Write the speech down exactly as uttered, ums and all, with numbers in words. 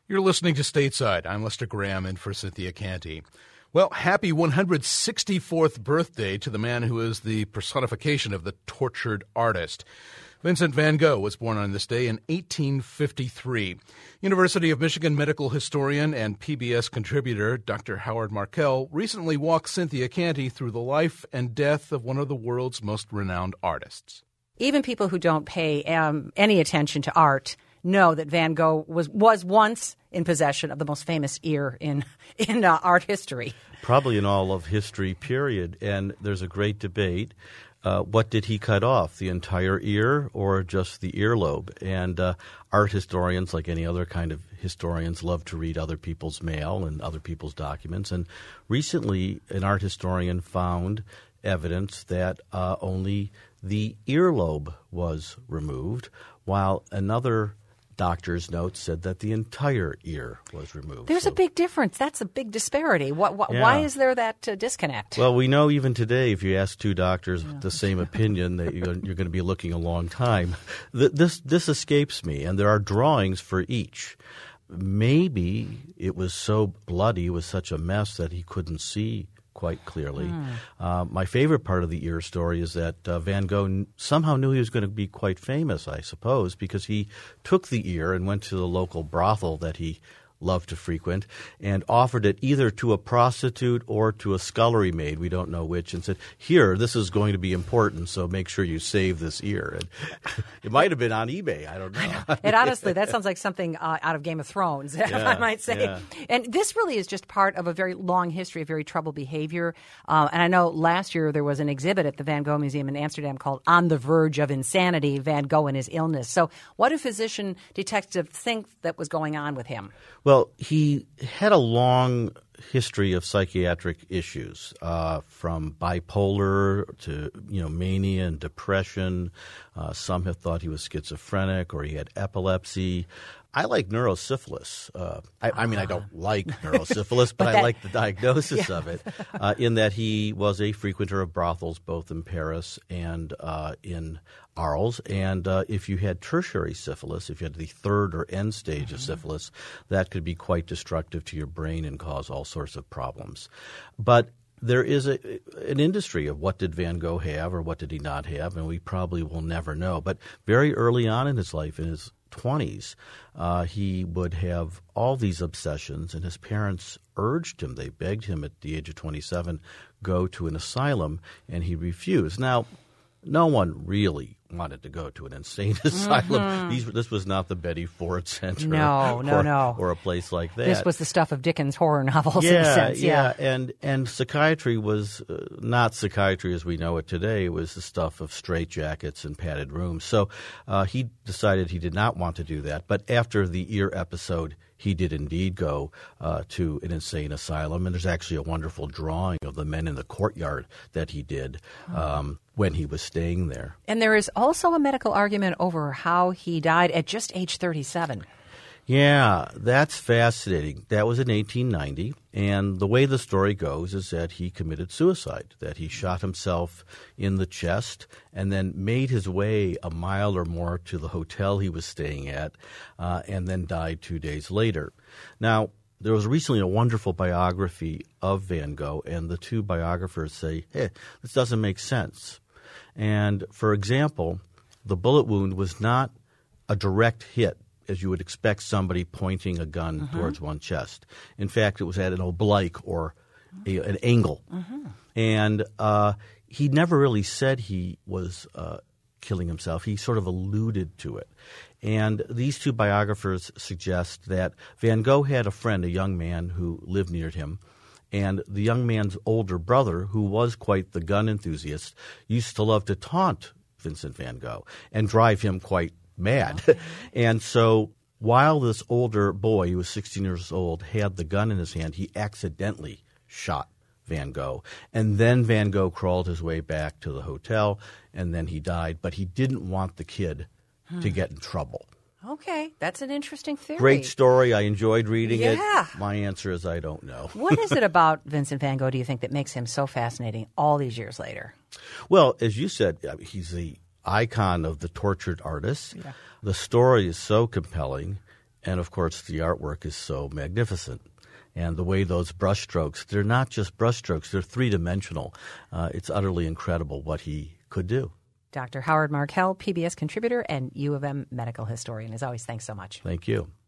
You're listening to Stateside. I'm Lester Graham in for Cynthia Canty. Well, happy one hundred sixty-fourth birthday to the man who is the personification of the tortured artist. Vincent van Gogh was born on this day in eighteen fifty-three. University of Michigan medical historian and P B S contributor Doctor Howard Markel recently walked Cynthia Canty through the life and death of one of the world's most renowned artists. Even people who don't pay um, any attention to art know that Van Gogh was was once in possession of the most famous ear in in uh, art history. Probably in all of history, period. And there's a great debate. Uh, what did he cut off, the entire ear or just the earlobe? And uh, art historians, like any other kind of historians, love to read other people's mail and other people's documents. And recently, an art historian found evidence that uh, only the earlobe was removed, while another doctor's note said that the entire ear was removed. There's so, a big difference. That's a big disparity. What, what, yeah. Why is there that uh, disconnect? Well, we know even today, if you ask two doctors with the same opinion, that you're, you're going to be looking a long time. This, this escapes me, and there are drawings for each. Maybe it was so bloody, it was such a mess that he couldn't see quite clearly. Mm. Uh, my favorite part of the ear story is that uh, Van Gogh n- somehow knew he was going to be quite famous, I suppose, because he took the ear and went to the local brothel that he loved to frequent and offered it either to a prostitute or to a scullery maid, we don't know which, and said, here, this is going to be important, so make sure you save this ear. And it might have been on eBay. I don't know. I know. And honestly, that sounds like something uh, out of Game of Thrones, if yeah, I might say. Yeah. And this really is just part of a very long history of very troubled behavior. Uh, and I know last year there was an exhibit at the Van Gogh Museum in Amsterdam called On the Verge of Insanity, Van Gogh and His Illness. So what do physician detectives think that was going on with him? Well, he had a long history of psychiatric issues, uh, from bipolar to, you know, mania and depression. Uh, some have thought he was schizophrenic or he had epilepsy. I like neurosyphilis. Uh, I, I mean, I don't like neurosyphilis, but, but that, I like the diagnosis yeah. of it, uh, in that he was a frequenter of brothels both in Paris and uh, in Arles. And uh, if you had tertiary syphilis, if you had the third or end stage mm-hmm. of syphilis, that could be quite destructive to your brain and cause all sorts of problems. But there is a, an industry of what did Van Gogh have or what did he not have, and we probably will never know. But very early on in his life, in his twenties, uh, he would have all these obsessions, and his parents urged him, they begged him at the age of twenty-seven, go to an asylum, and he refused. Now, no one really wanted to go to an insane asylum. Mm-hmm. These, this was not the Betty Ford Center no, or, no, no. or a place like that. This was the stuff of Dickens' horror novels yeah, in a sense. Yeah, yeah. And, and psychiatry was uh, not psychiatry as we know it today. It was the stuff of straitjackets and padded rooms. So uh, he decided he did not want to do that. But after the ear episode, he did indeed go uh, to an insane asylum. And there's actually a wonderful drawing of the men in the courtyard that he did um, when he was staying there. And there is also a medical argument over how he died at just age thirty-seven. Yeah, that's fascinating. That was in eighteen ninety, and the way the story goes is that he committed suicide, that he shot himself in the chest and then made his way a mile or more to the hotel he was staying at, uh, and then died two days later. Now, there was recently a wonderful biography of Van Gogh, and the two biographers say, hey, this doesn't make sense. And, for example, the bullet wound was not a direct hit, as you would expect somebody pointing a gun uh-huh. towards one's chest. In fact, it was at an oblique or a, an angle. Uh-huh. And uh, he never really said he was uh, killing himself. He sort of alluded to it. And these two biographers suggest that Van Gogh had a friend, a young man who lived near him, and the young man's older brother, who was quite the gun enthusiast, used to love to taunt Vincent van Gogh and drive him quite mad. Okay. And so while this older boy, who was sixteen years old, had the gun in his hand, he accidentally shot Van Gogh. And then Van Gogh crawled his way back to the hotel, and then he died. But he didn't want the kid hmm. to get in trouble. Okay, that's an interesting theory. Great story. I enjoyed reading yeah. it. My answer is I don't know. What is it about Vincent van Gogh, do you think, that makes him so fascinating all these years later? Well, as you said, he's the icon of the tortured artist. Yeah. The story is so compelling, And, of course, the artwork is so magnificent. And the way those brushstrokes, they're not just brushstrokes, they're three-dimensional. Uh, it's utterly incredible what he could do. Doctor Howard Markel, P B S contributor and U of M medical historian. As always, thanks so much. Thank you.